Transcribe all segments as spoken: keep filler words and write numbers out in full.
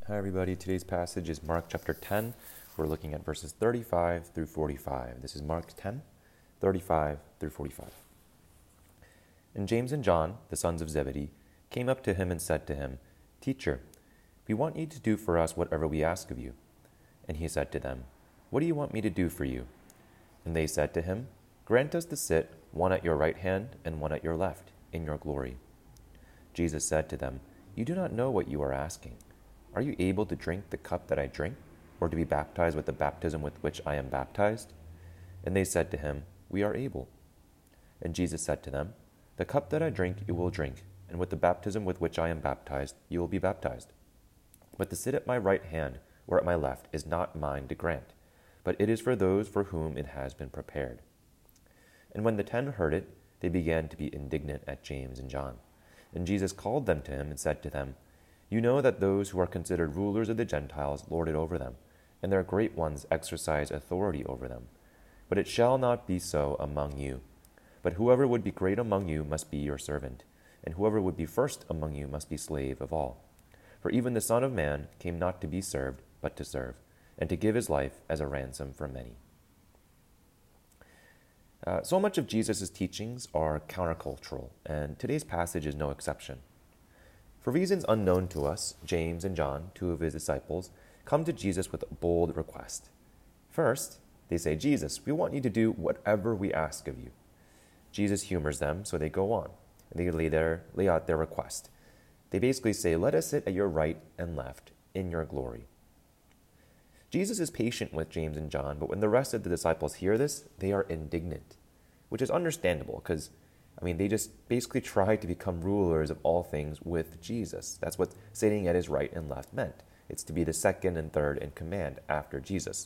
Hi everybody, today's passage is Mark chapter ten. We're looking at verses thirty-five through forty-five. This is Mark ten, thirty-five through forty-five. And James and John, the sons of Zebedee, came up to him and said to him, "Teacher, we want you to do for us whatever we ask of you." And he said to them, "What do you want me to do for you?" And they said to him, "Grant us to sit, one at your right hand and one at your left, in your glory." Jesus said to them, "You do not know what you are asking. Are you able to drink the cup that I drink, or to be baptized with the baptism with which I am baptized?" And they said to him, "We are able." And Jesus said to them, "The cup that I drink you will drink, and with the baptism with which I am baptized you will be baptized. But to sit at my right hand or at my left is not mine to grant, but it is for those for whom it has been prepared." And when the ten heard it, they began to be indignant at James and John. And Jesus called them to him and said to them, "You know that those who are considered rulers of the Gentiles lord it over them, and their great ones exercise authority over them. But it shall not be so among you. But whoever would be great among you must be your servant, and whoever would be first among you must be slave of all. For even the Son of Man came not to be served, but to serve, and to give his life as a ransom for many." Uh, so much of Jesus' teachings are countercultural, and today's passage is no exception. For reasons unknown to us, James and John, two of his disciples, come to Jesus with a bold request. First, they say, "Jesus, we want you to do whatever we ask of you." Jesus humors them, so they go on, and they lay, their, lay out their request. They basically say, "Let us sit at your right and left in your glory." Jesus is patient with James and John, but when the rest of the disciples hear this, they are indignant, which is understandable because I mean, they just basically tried to become rulers of all things with Jesus. That's what sitting at his right and left meant. It's to be the second and third in command after Jesus.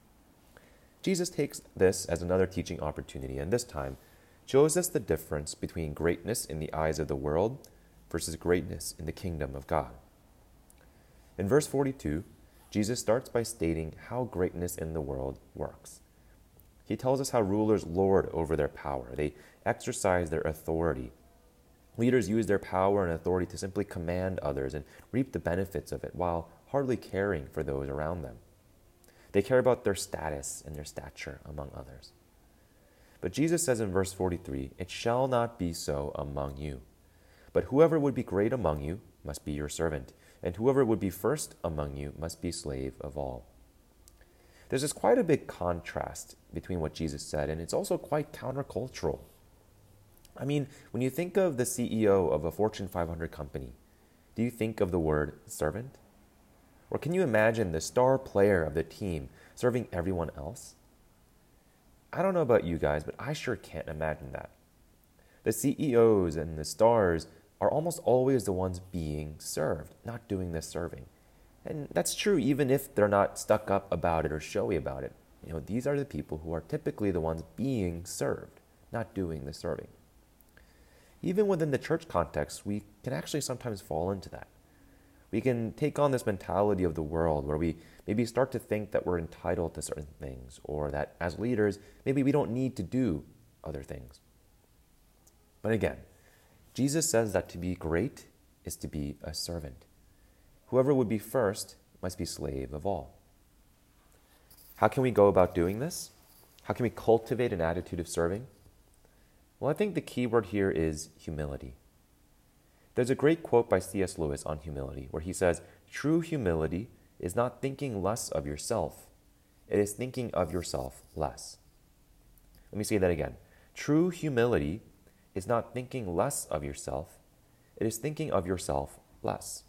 Jesus takes this as another teaching opportunity, and this time shows us the difference between greatness in the eyes of the world versus greatness in the kingdom of God. In verse forty-two, Jesus starts by stating how greatness in the world works. He tells us how rulers lord over their power. They exercise their authority. Leaders use their power and authority to simply command others and reap the benefits of it while hardly caring for those around them. They care about their status and their stature among others. But Jesus says in verse forty-three, "It shall not be so among you. But whoever would be great among you must be your servant, and whoever would be first among you must be slave of all." There's this quite a big contrast between what Jesus said, and it's also quite countercultural. I mean, when you think of the C E O of a Fortune five hundred company, do you think of the word servant? Or can you imagine the star player of the team serving everyone else? I don't know about you guys, but I sure can't imagine that. The C E Os and the stars are almost always the ones being served, not doing the serving. And that's true even if they're not stuck up about it or showy about it. You know, these are the people who are typically the ones being served, not doing the serving. Even within the church context, we can actually sometimes fall into that. We can take on this mentality of the world where we maybe start to think that we're entitled to certain things, or that as leaders, maybe we don't need to do other things. But again, Jesus says that to be great is to be a servant. Whoever would be first must be slave of all. How can we go about doing this? How can we cultivate an attitude of serving? Well, I think the key word here is humility. There's a great quote by C S Lewis on humility where he says, "True humility is not thinking less of yourself. It is thinking of yourself less." Let me say that again. True humility is not thinking less of yourself. It is thinking of yourself less.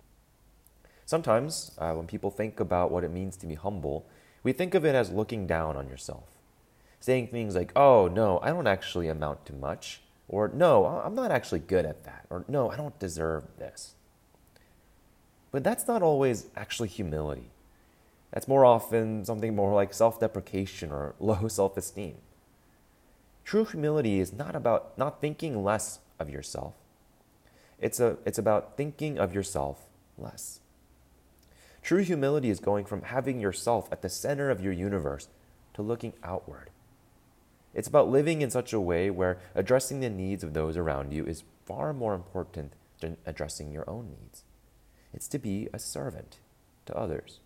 Sometimes, uh, when people think about what it means to be humble, we think of it as looking down on yourself. Saying things like, "Oh, no, I don't actually amount to much," or "No, I'm not actually good at that," or "No, I don't deserve this." But that's not always actually humility. That's more often something more like self-deprecation or low self-esteem. True humility is not about not thinking less of yourself. It's, a, it's about thinking of yourself less. True humility is going from having yourself at the center of your universe to looking outward. It's about living in such a way where addressing the needs of those around you is far more important than addressing your own needs. It's to be a servant. to others.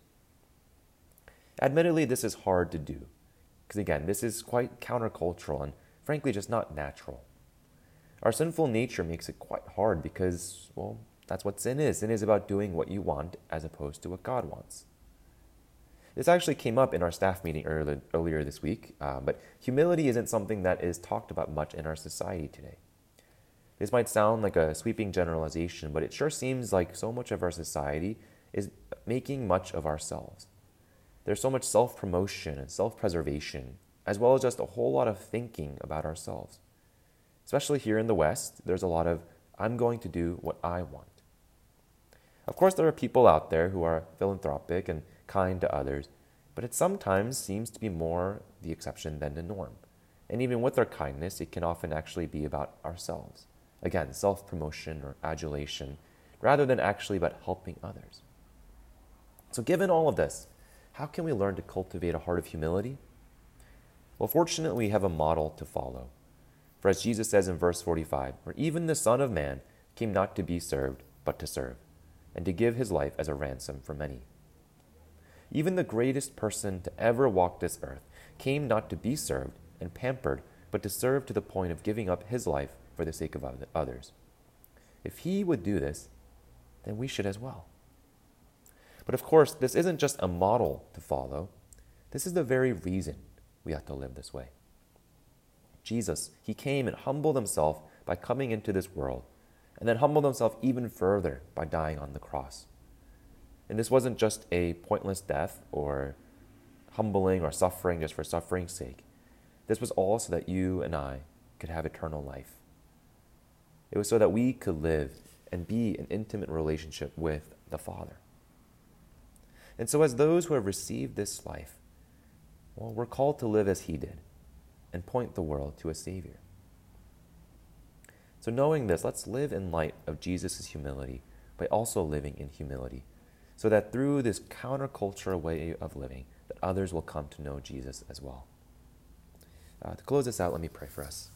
Admittedly, this is hard to do, because again, this is quite countercultural and frankly just not natural. Our sinful nature makes it quite hard because, well, that's what sin is. Sin is about doing what you want as opposed to what God wants. This actually came up in our staff meeting early, earlier this week, uh, but humility isn't something that is talked about much in our society today. This might sound like a sweeping generalization, but it sure seems like so much of our society is making much of ourselves. There's so much self-promotion and self-preservation, as well as just a whole lot of thinking about ourselves. Especially here in the West, there's a lot of, I'm going to do what I want. Of course, there are people out there who are philanthropic and kind to others, but it sometimes seems to be more the exception than the norm. And even with our kindness, it can often actually be about ourselves. Again, self-promotion or adulation, rather than actually about helping others. So given all of this, how can we learn to cultivate a heart of humility? Well, fortunately, we have a model to follow. For as Jesus says in verse forty-five, "For even the Son of Man came not to be served, but to serve, and to give his life as a ransom for many." Even the greatest person to ever walk this earth came not to be served and pampered, but to serve to the point of giving up his life for the sake of others. If he would do this, then we should as well. But of course, this isn't just a model to follow. This is the very reason we have to live this way. Jesus, he came and humbled himself by coming into this world, and then humbled himself even further by dying on the cross. And this wasn't just a pointless death or humbling or suffering just for suffering's sake. This was all so that you and I could have eternal life. It was so that we could live and be in intimate relationship with the Father. And so as those who have received this life, well, we're called to live as he did and point the world to a Savior. So knowing this, let's live in light of Jesus' humility by also living in humility, so that through this countercultural way of living, that others will come to know Jesus as well. Uh, to close this out, let me pray for us.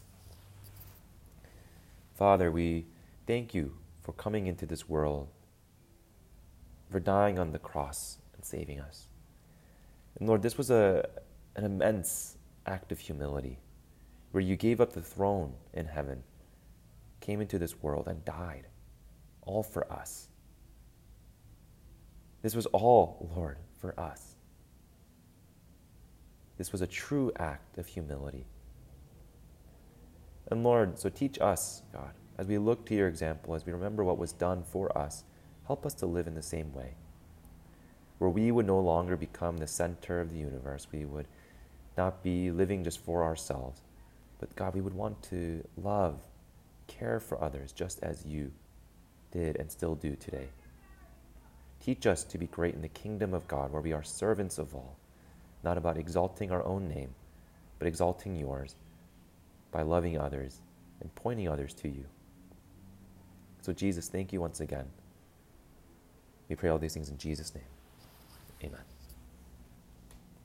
Father, we thank you for coming into this world, for dying on the cross and saving us. And Lord, this was a, an immense act of humility, where you gave up the throne in heaven, came into this world and died, all for us. This was all, Lord, for us. This was a true act of humility. And Lord, so teach us, God, as we look to your example, as we remember what was done for us, help us to live in the same way, where we would no longer become the center of the universe. We would not be living just for ourselves, but God, we would want to love, care for others just as you did and still do today. Teach us to be great in the kingdom of God, where we are servants of all, not about exalting our own name, but exalting yours by loving others and pointing others to you. So Jesus, thank you once again. We pray all these things in Jesus' name. Amen.